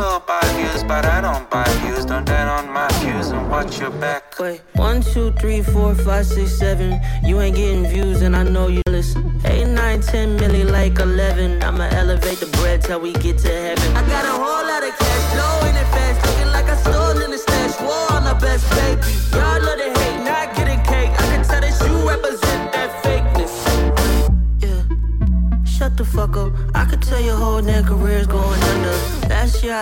will buy views, but I don't buy views. Don't bet on my views and watch your back. Wait, 1, 2, 3, 4, 5, 6, 7. You ain't getting views and I know you listen. 8, 9, 10 milli like 11. I'ma elevate the bread till we get to heaven. I got a whole lot of